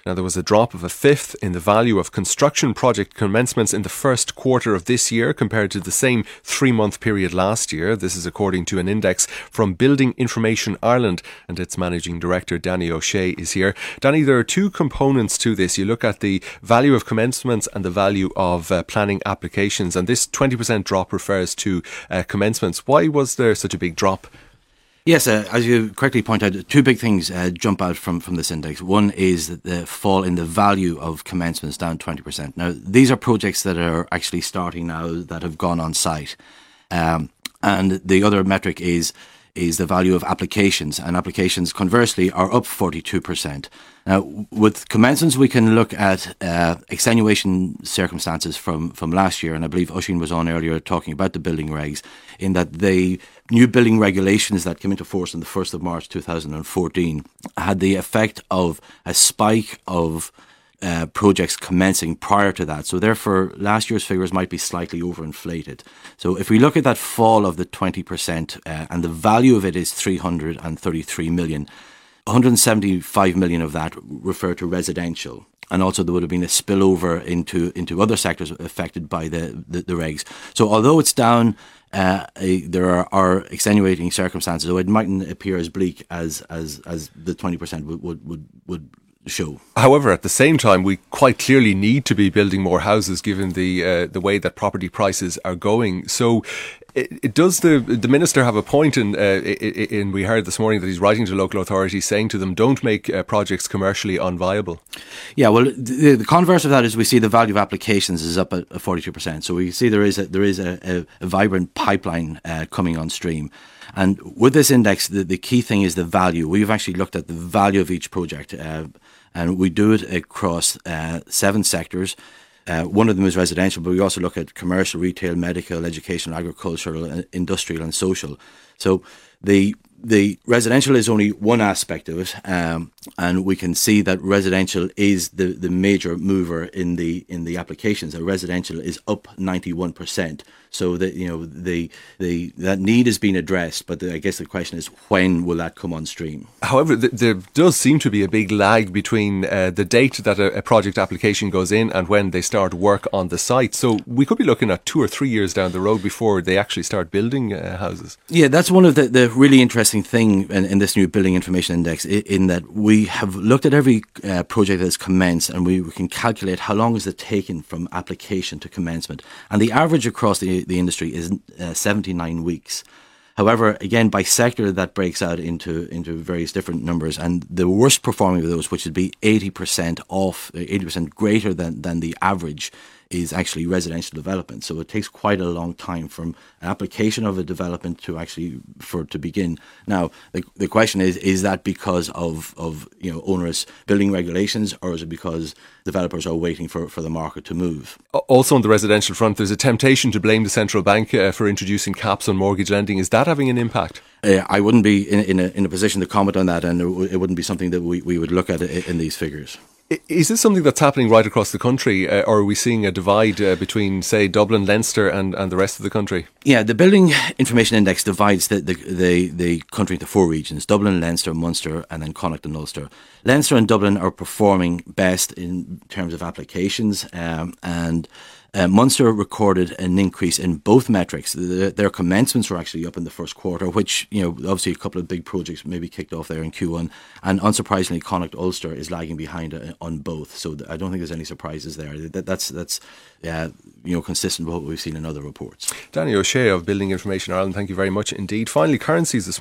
Now, there was a drop of a fifth in the value of construction project commencements in the first quarter of this year compared to the same 3-month period last year. This is according to an index from Building Information Ireland, and its managing director, Danny O'Shea, is here. Danny, there are two components to this. You look at the value of commencements and the value of planning applications, and this 20% drop refers to commencements. Why was there such a big drop? Yes, as you correctly point out, two big things jump out from this index. One is the fall in the value of commencements, down 20%. Now, these are projects that are actually starting now that have gone on site. And the other metric is the value of applications, and applications conversely are up 42%. Now, with commencements, we can look at extenuation circumstances from last year, and I believe Oisín was on earlier talking about the building regs, in that the new building regulations that came into force on the 1st of March 2014 had the effect of a spike of projects commencing prior to that. So therefore, last year's figures might be slightly overinflated. So if we look at that fall of the 20%, and the value of it is 333 million, 175 million of that refer to residential. And also there would have been a spillover into other sectors affected by the regs. So although it's down, there are extenuating circumstances, so it mightn't appear as bleak as the 20% would show. However, at the same time, we quite clearly need to be building more houses given the way that property prices are going. So does the minister have a point in we heard this morning that he's writing to local authorities saying to them, don't make projects commercially unviable? Yeah, well, the converse of that is we see the value of applications is up at 42%. So we see there is a vibrant pipeline coming on stream. And with this index, the key thing is the value. We've actually looked at the value of each project, and we do it across 7 sectors. One of them is residential, but we also look at commercial, retail, medical, educational, agricultural, industrial and social. So the residential is only one aspect of it, and we can see that residential is the major mover in the applications. Residential is up 91%. So that that need is being addressed, but I guess the question is, when will that come on stream? However, there does seem to be a big lag between the date that a project application goes in and when they start work on the site. So we could be looking at 2 or 3 years down the road before they actually start building houses. Yeah, that's one of the really interesting thing in this new Building Information Index, in that we have looked at every project that's commenced, and we can calculate how long is it taken from application to commencement. And the average across the industry is 79 weeks. However, again, by sector, that breaks out into various different numbers, and the worst performing of those, which would be 80% off, 80% greater than the average, is actually residential development. So it takes quite a long time from an application of a development to actually for it to begin. Now, the question is that because of onerous building regulations, or is it because developers are waiting for the market to move? Also on the residential front, there's a temptation to blame the central bank for introducing caps on mortgage lending. Is that having an impact? I wouldn't be in a position to comment on that, and it wouldn't be something that we would look at in these figures. Is this something that's happening right across the country, or are we seeing a divide between, say, Dublin, Leinster and the rest of the country? Yeah, the Building Information Index divides the country into 4 regions: Dublin, Leinster, Munster and then Connacht and Ulster. Leinster and Dublin are performing best in terms of applications, and Munster recorded an increase in both metrics. Their commencements were actually up in the first quarter, which, obviously a couple of big projects maybe kicked off there in Q1. And unsurprisingly, Connacht Ulster is lagging behind on both. So I don't think there's any surprises there. That's consistent with what we've seen in other reports. Danny O'Shea of Building Information Ireland, thank you very much indeed. Finally, currencies this morning.